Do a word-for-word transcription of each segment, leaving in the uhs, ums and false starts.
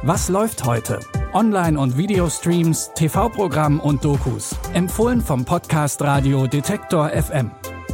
Was läuft heute? Online- und Videostreams, T V-Programm und Dokus. Empfohlen vom Podcast Radio Detektor F M.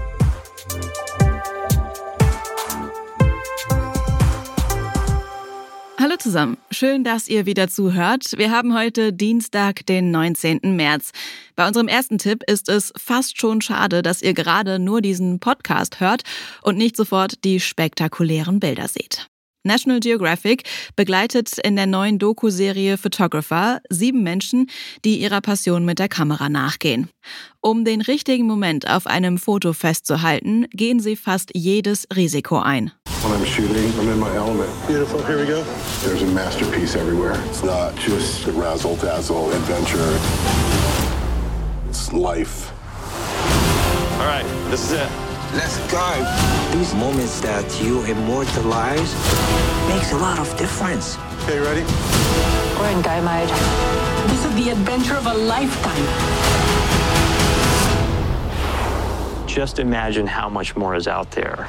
Hallo zusammen, schön, dass ihr wieder zuhört. Wir haben heute Dienstag, den neunzehnten März. Bei unserem ersten Tipp ist es fast schon schade, dass ihr gerade nur diesen Podcast hört und nicht sofort die spektakulären Bilder seht. National Geographic begleitet in der neuen Doku-Serie Photographer sieben Menschen, die ihrer Passion mit der Kamera nachgehen. Um den richtigen Moment auf einem Foto festzuhalten, gehen sie fast jedes Risiko ein. When I'm shooting, I'm in my element. Beautiful, here we go. There's a masterpiece everywhere. It's not just a razzle-dazzle adventure. It's life. All right, this is it. Let's go. These moments that you immortalize makes a lot of difference. Okay, you ready? We're in go mode. This is the adventure of a lifetime. Just imagine how much more is out there.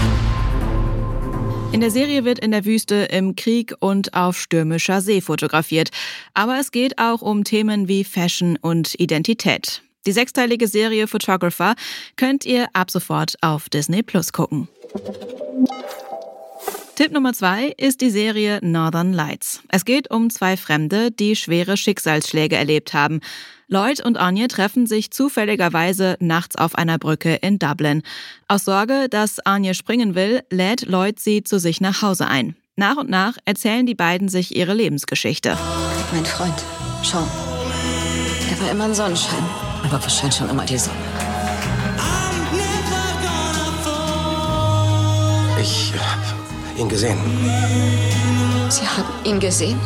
In der Serie wird in der Wüste, im Krieg und auf stürmischer See fotografiert. Aber es geht auch um Themen wie Fashion und Identität. Die sechsteilige Serie Photographer könnt ihr ab sofort auf Disney Plus gucken. Tipp Nummer zwei ist die Serie Northern Lights. Es geht um zwei Fremde, die schwere Schicksalsschläge erlebt haben. Lloyd und Anya treffen sich zufälligerweise nachts auf einer Brücke in Dublin. Aus Sorge, dass Anya springen will, lädt Lloyd sie zu sich nach Hause ein. Nach und nach erzählen die beiden sich ihre Lebensgeschichte. Mein Freund, Sean, er war immer ein Sonnenschein, aber wahrscheinlich schon immer die Sonne. Ich hab ihn gesehen. Sie haben ihn gesehen?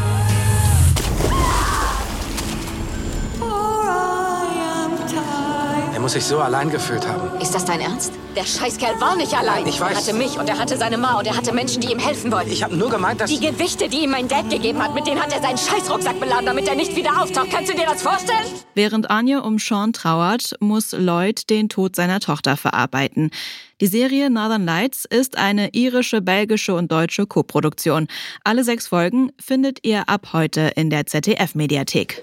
Er muss sich so allein gefühlt haben. Ist das dein Ernst? Der Scheißkerl war nicht allein. Ich weiß. Er hatte mich und er hatte seine Ma und er hatte Menschen, die ihm helfen wollten. Ich habe nur gemeint, dass... Die Gewichte, die ihm mein Dad gegeben hat, mit denen hat er seinen Scheißrucksack beladen, damit er nicht wieder auftaucht. Kannst du dir das vorstellen? Während Anya um Sean trauert, muss Lloyd den Tod seiner Tochter verarbeiten. Die Serie Northern Lights ist eine irische, belgische und deutsche Koproduktion. Alle sechs Folgen findet ihr ab heute in der Z D F-Mediathek.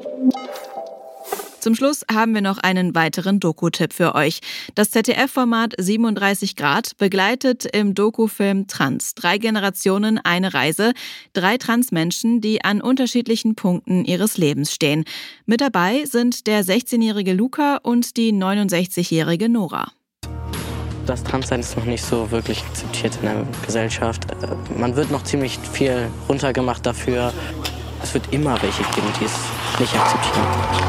Zum Schluss haben wir noch einen weiteren Doku-Tipp für euch. Das Z D F-Format siebenunddreißig Grad begleitet im Dokufilm Trans. Drei Generationen, eine Reise. Drei Transmenschen, die an unterschiedlichen Punkten ihres Lebens stehen. Mit dabei sind der sechzehnjährige Luca und die neunundsechzigjährige Nora. Das Transsein ist noch nicht so wirklich akzeptiert in der Gesellschaft. Man wird noch ziemlich viel runtergemacht dafür. Es wird immer welche geben, die es nicht akzeptieren.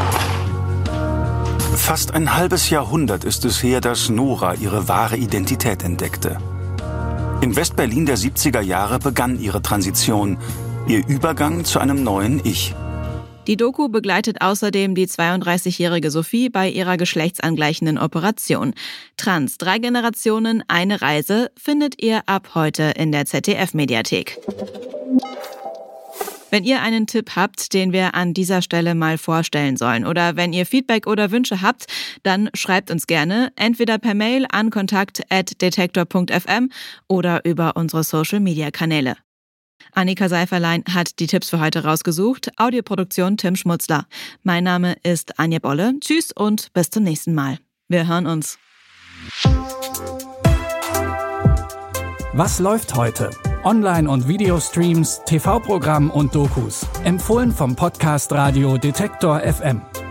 Fast ein halbes Jahrhundert ist es her, dass Nora ihre wahre Identität entdeckte. Im Westberlin der siebziger Jahre begann ihre Transition, ihr Übergang zu einem neuen Ich. Die Doku begleitet außerdem die zweiunddreißigjährige Sophie bei ihrer geschlechtsangleichenden Operation. Trans, drei Generationen, eine Reise findet ihr ab heute in der Z D F-Mediathek. Wenn ihr einen Tipp habt, den wir an dieser Stelle mal vorstellen sollen oder wenn ihr Feedback oder Wünsche habt, dann schreibt uns gerne entweder per Mail an kontakt at detektor punkt f m oder über unsere Social-Media-Kanäle. Annika Seiferlein hat die Tipps für heute rausgesucht. Audioproduktion Tim Schmutzler. Mein Name ist Anja Bolle. Tschüss und bis zum nächsten Mal. Wir hören uns. Was läuft heute? Online- und Videostreams, T V-Programm und Dokus. Empfohlen vom Podcast Radio Detektor F M.